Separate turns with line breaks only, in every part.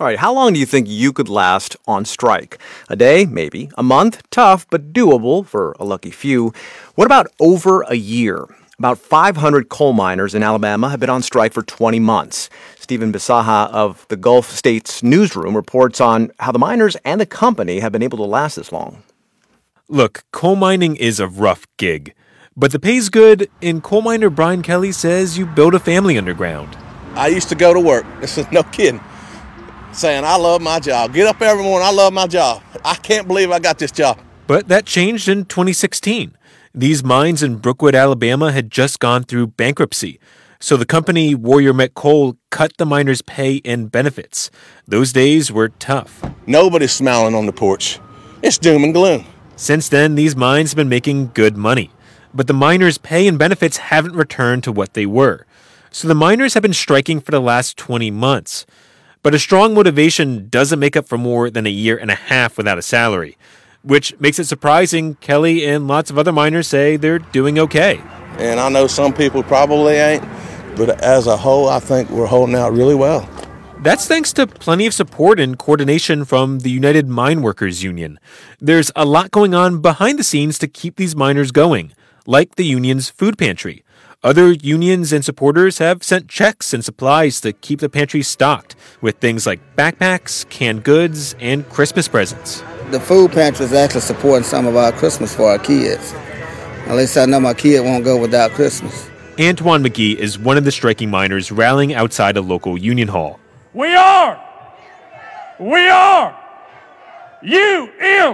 All right, how long do you think you could last on strike? A day, maybe. A month, tough, but doable for a lucky few. What about over a year? About 500 coal miners in Alabama have been on strike for 20 months. Stephen Bisaha of the Gulf States Newsroom reports on how the miners and the company have been able to last this long.
Look, coal mining is a rough gig, but the pay's good, and coal miner Brian Kelly says you build a family underground.
I used to go to work, this is no kidding, saying I love my job. Get up every morning, I love my job. I can't believe I got this job.
But that changed in 2016. These mines in Brookwood, Alabama had just gone through bankruptcy. So the company Warrior Met Coal cut the miners' pay and benefits. Those days were tough.
Nobody's smiling on the porch. It's doom and gloom.
Since then, these mines have been making good money. But the miners' pay and benefits haven't returned to what they were. So the miners have been striking for the last 20 months. But a strong motivation doesn't make up for more than a year and a half without a salary, which makes it surprising Kelly and lots of other miners say they're doing okay.
And I know some people probably ain't, but as a whole, I think we're holding out really well.
That's thanks to plenty of support and coordination from the United Mine Workers Union. There's a lot going on behind the scenes to keep these miners going, like the union's food pantry. Other unions and supporters have sent checks and supplies to keep the pantry stocked with things like backpacks, canned goods, and Christmas presents.
The food pantry is actually supporting some of our Christmas for our kids. At least I know my kid won't go without Christmas.
Antoine McGee is one of the striking miners rallying outside a local union hall.
We are UM.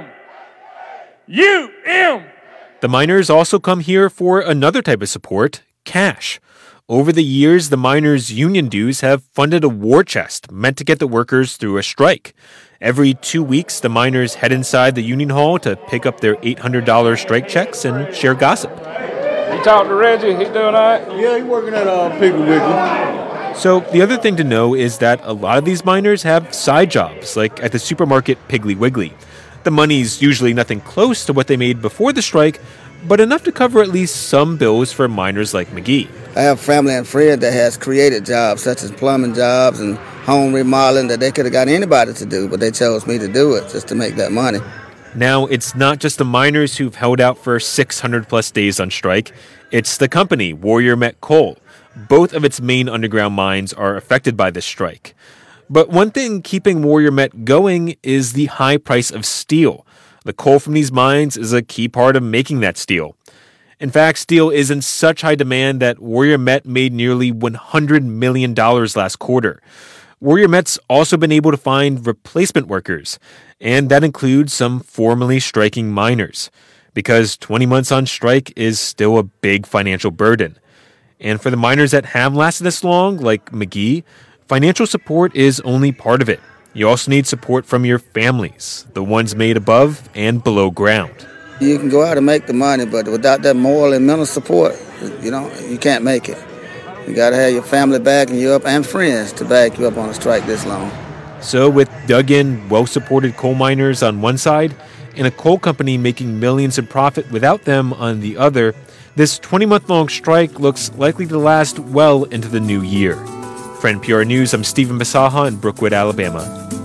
The miners also come here for another type of support, cash. Over the years, the miners' union dues have funded a war chest meant to get the workers through a strike. Every 2 weeks, the miners head inside the union hall to pick up their $800 strike checks and share gossip.
You talked to Reggie? He doing all right?
Yeah, he's working at Piggly Wiggly.
So the other thing to know is that a lot of these miners have side jobs, like at the supermarket Piggly Wiggly. The money's usually nothing close to what they made before the strike, but enough to cover at least some bills for miners like McGee.
I have family and friends that has created jobs, such as plumbing jobs and home remodeling, that they could have got anybody to do, but they chose me to do it just to make that money.
Now, it's not just the miners who've held out for 600 plus days on strike. It's the company, Warrior Met Coal. Both of its main underground mines are affected by this strike. But one thing keeping Warrior Met going is the high price of steel. The coal from these mines is a key part of making that steel. In fact, steel is in such high demand that Warrior Met made nearly $100 million last quarter. Warrior Met's also been able to find replacement workers, and that includes some formerly striking miners, because 20 months on strike is still a big financial burden. And for the miners that have lasted this long, like McGee, financial support is only part of it. You also need support from your families, the ones made above and below ground.
You can go out and make the money, but without that moral and mental support, you can't make it. You got to have your family backing you up and friends to back you up on a strike this long.
So with dug-in, well-supported coal miners on one side and a coal company making millions in profit without them on the other, this 20-month-long strike looks likely to last well into the new year. For NPR News, I'm Stephen Bisaha in Brookwood, Alabama.